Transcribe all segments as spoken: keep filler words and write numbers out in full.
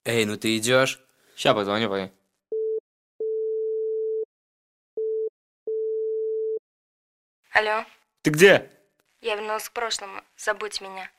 Эй, ну ты идешь? Ща позвоню, пока. Алло, Ты где? я вернулась к прошлому. Забудь меня.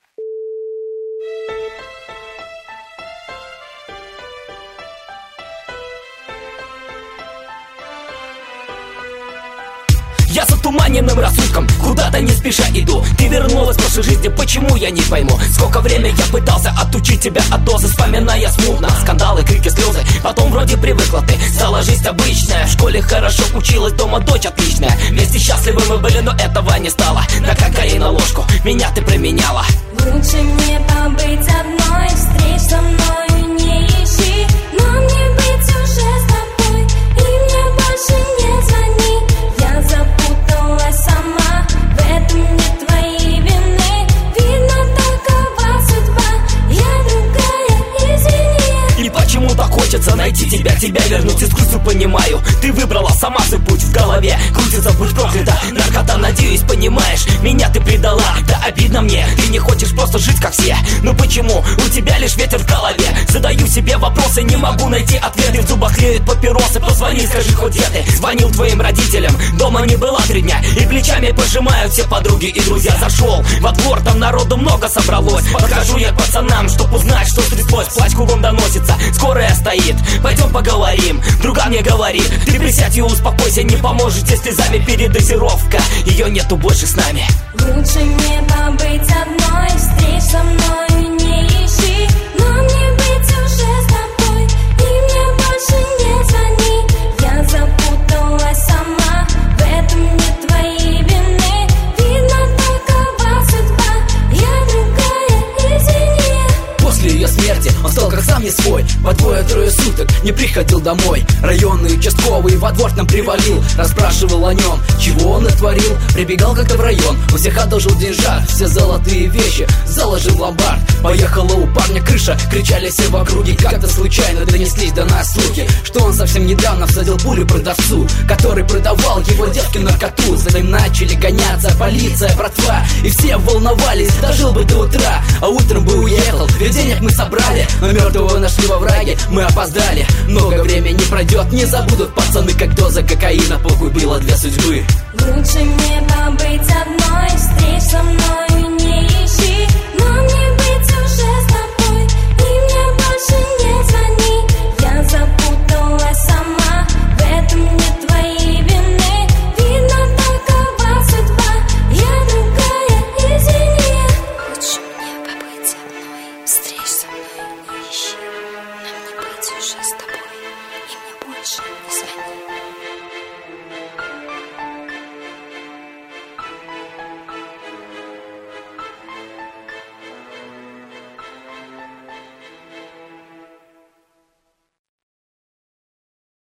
Я с отуманенным рассудком куда-то не спеша иду. Ты вернулась в прошлой жизни, почему я не пойму? Сколько времени я пытался отучить тебя от дозы, вспоминая смутно скандалы, крики, слезы. Потом вроде привыкла ты, стала жизнь обычная. В школе хорошо училась, дома дочь отличная. Вместе счастливы мы были, но этого не стало. На кокаин ложку меня ты променяла. Лучше мне побыть одной, встреч со мною не ищи. Но мне быть уже с тобой, и мне больше не звони. Я запуталась сама, в этом нет твоей вины. Видно, такова судьба, я другая, извини. И почему так хочется найти тебя, тебя вернуть из грустью, понимаю. Ты выбрала сама свой путь в голове. Крутится, будь проклята, наркота, надеюсь, понимаешь. Меня ты предала, да обидно мне. Ты не хочешь просто жить как все. Ну почему? У тебя лишь ветер в голове. Задаю себе вопросы, не могу найти ответы. В зубах тлеют папиросы, позвони, скажи хоть где ты. Звонил твоим родителям, дома не была три дня. И плечами пожимают все подруги и друзья. Зашел во двор, там народу много собралось. Подхожу я к пацанам, чтоб узнать, что стряслось. Плач кругом доносится, скорая стоит. Пойдем поговорим, друга мне говорит. Ты присядь и успокойся, не поможете слезами. Передозировка, ее нету больше с нами. Лучше мне побыть одной, встреч со мною не ищи. Но мне быть уже с тобой, и мне больше не звони. Я запуталась сама, в этом нет твоей вины. Видно, такова судьба, я другая, извини. После ее смерти он стал как сам не свой. По двое-трое суток не приходил домой. Районный участковый во двор нам привалил. Расспрашивал о нем, чего он натворил. Прибегал как-то в район, у всех одолжил деньжат. Все золотые вещи заложил в ломбард. Поехала у парня крыша, кричали все в округе. Как-то случайно донеслись до нас слухи, что он совсем недавно всадил пулю продавцу, который продавал его девке наркоту. За ним начали гоняться полиция, братва, и все волновались, дожил бы до утра. А утром бы уехал, ведь денег мы собрали, но мертвого нашли во враге, мы опоздали. Много времени пройдет, не забудут пацаны, как доза кокаина погубила две судьбы. Лучше мне побыть одной, встреч со мною не ищи. Но мне быть уже с тобой, и мне больше не звони. Я запуталась сама, в этом нет твоей вины. Видно, такова судьба, я другая, извини. Лучше мне побыть одной, встреч со мной не ищи. Но мне быть уже с